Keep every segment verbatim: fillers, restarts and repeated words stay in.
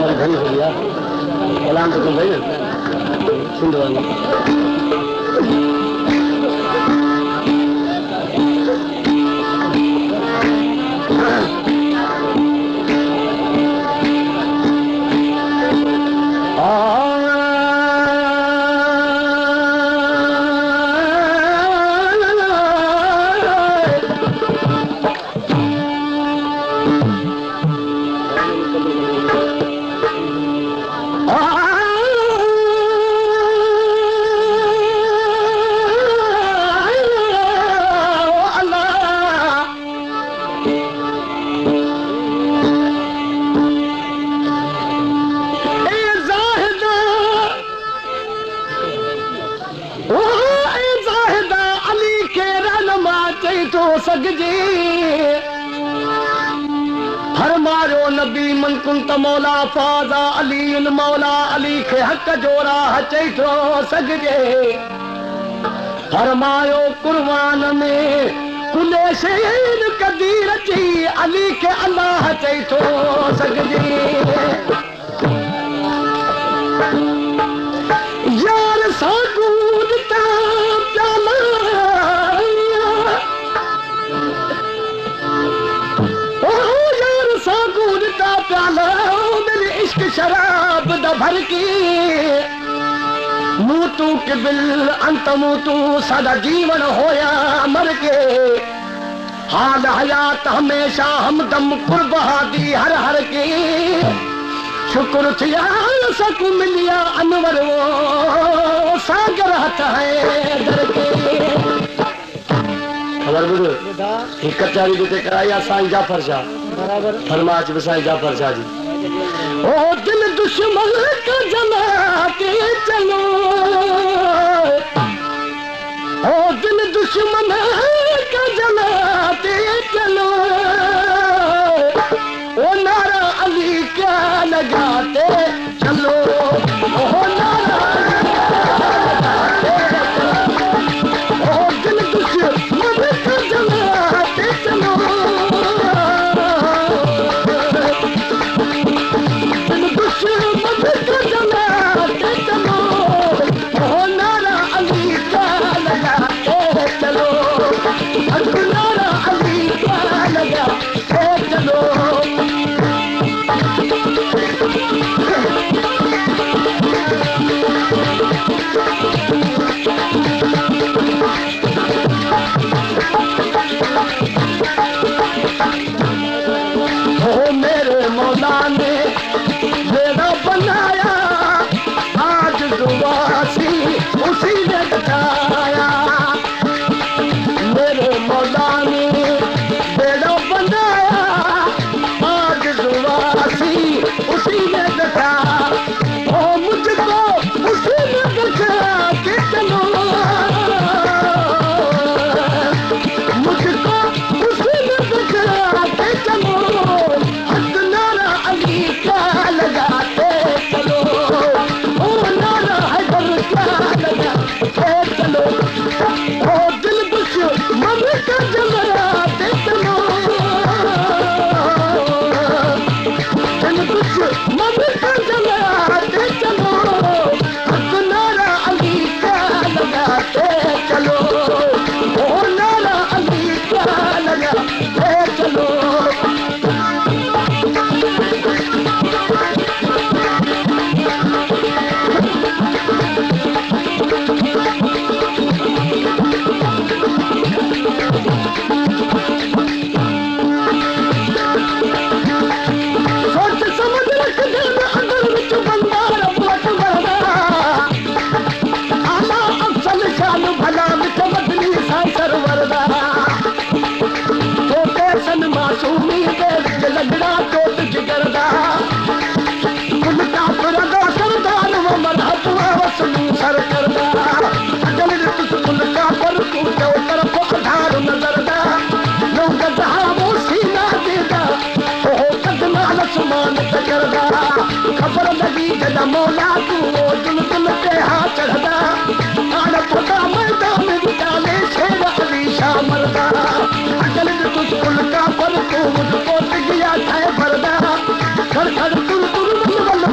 धन हो गया कलाम तो भाई सिंधवानी फरमायो नबी मन कुंत मौला फाजा अली मौला अली खे हक जोरा चई थो सघजे फरमायो कुर्बान में कुले शैन कदीर जी अली खे अल्लाह चई थो सघजे यार सागूद ता प्याला मेरी इश्क शराब द भर की मूतू के बिल अंत मूतू सदा जीवन होया मर के हाल हयात हमेशा हमदम कुर्ब हादी हर हर के शुक्र थिया सकू मिलिया अनवर वो सागर हथ है दर के खबर बुध एक कचारी देते कराया साईं जाफर शाह बराबर फरमाच बसाई जाफर शाह जी ओ दिल दुश्मन का जलाते चलो ओ दिल दुश्मन का जलाते चलो ओ नारा अली क्या लगाते चलो ओ नारा ओ दिल दुश्मन का जलाते चलो खबर लगी जदा मौला तू दुल दुल पे हाथ चढ़दा आना पता मैदान में डाले शेर अली शाह मरदा अकल तुझ कुल का पर तू मुझको गया था भरदा खड़ खड़ तुर तुर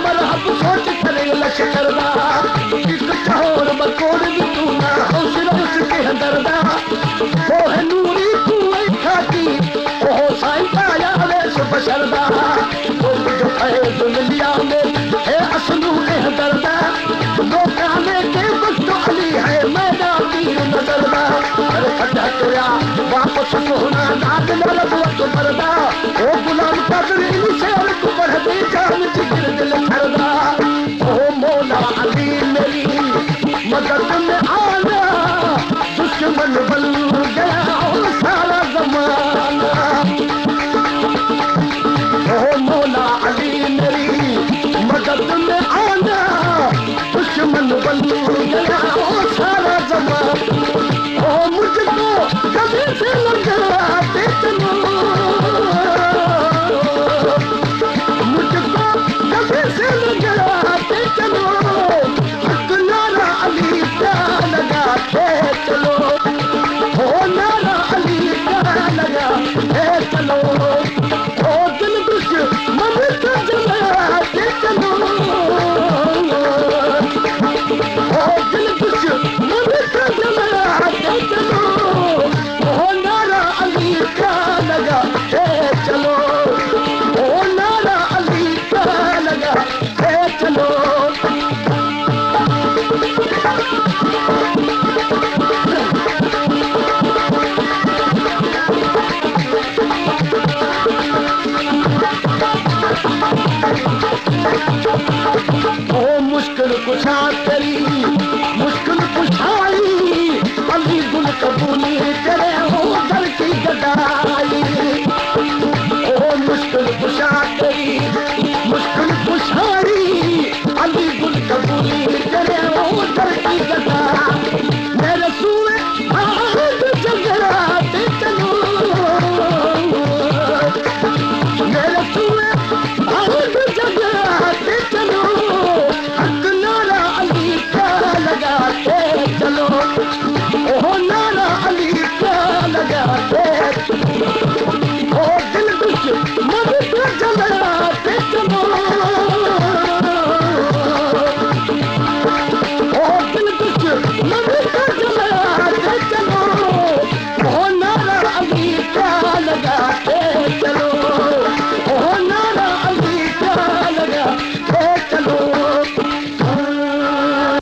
है दुनिया में है असलू एह दर्दा लोकाने के वक्त अली है मैदा तीर नजरदा अरे खड्डा तुरा वापस सोना नाद नरद वक्त मरदा ओ गुलाम कदर इन शेर को बढ़ दे जा